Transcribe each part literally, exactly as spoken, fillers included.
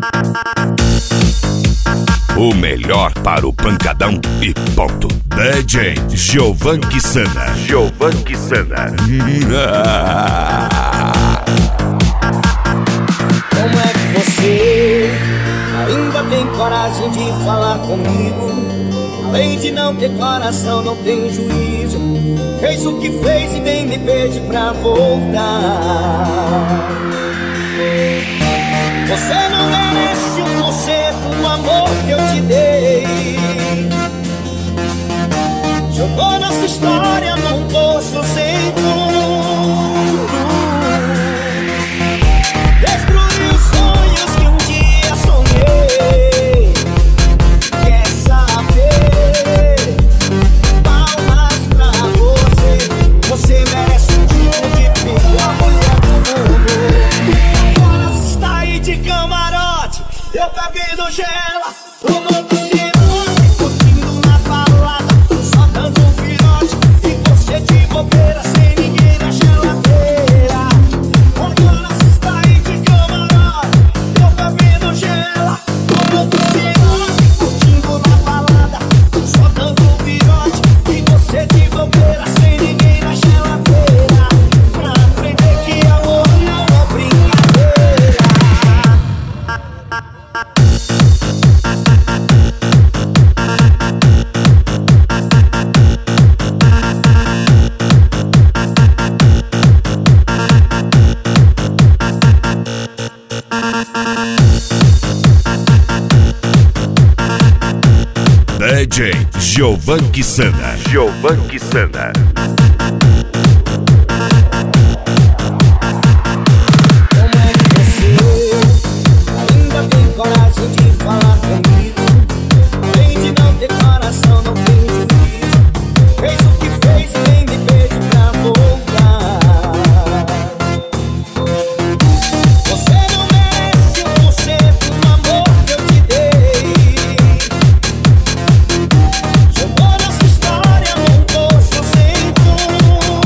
O melhor para o pancadão e ponto. D J Giovan Kisana. Giovan Kisana. Como é que você ainda tem coragem de falar comigo? Além de não ter coração, não tem juízo. Fez o que fez e nem me pede pra voltar. Você não merece um conceito do amor que eu te dei. Jogou nossa história num poço sem fundo. Destruiu os sonhos que um dia sonhei. Quer saber? Palmas pra você. Você merece um tipo de pior mulher do mundo. Agora você está aí de camarote, eu bebendo gela, tomando cirote, curtindo na balada, só dando um filhote, e você de bobeira sem ninguém na geladeira. Agora você está aí de camarote, eu bebendo gela, tomando cirote, curtindo na balada, só dando um filhote, e você de bobeira sem ninguém na geladeira. Pra aprender que amor não é brincadeira. D J Giovan Kisana. Giovan Kisana. Como é que você ainda tem coragem de falar comigo? Além de não ter coração, não tem juízo. Fez o que fez e nem me pede pra voltar. Você não merece um conceito do amor que eu te dei. Jogou nossa história num poço sem fundo.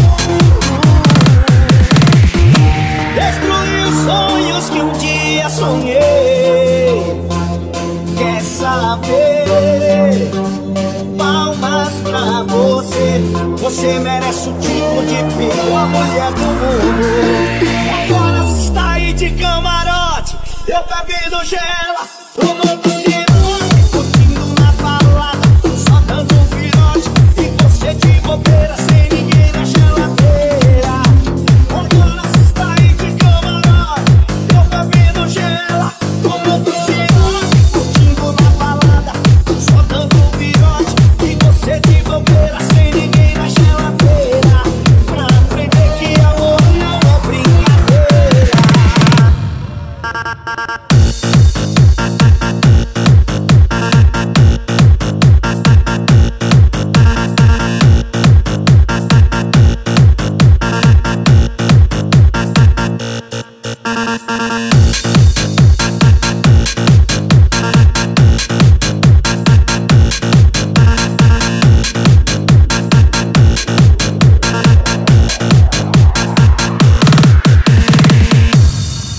Destruiu os sonhos que um dia sonhei. Quer saber? Palmas pra você. Você merece o tipo de pior mulher do mundo. Agora você está aí de camarote, eu bebendo gela, tomando cirote.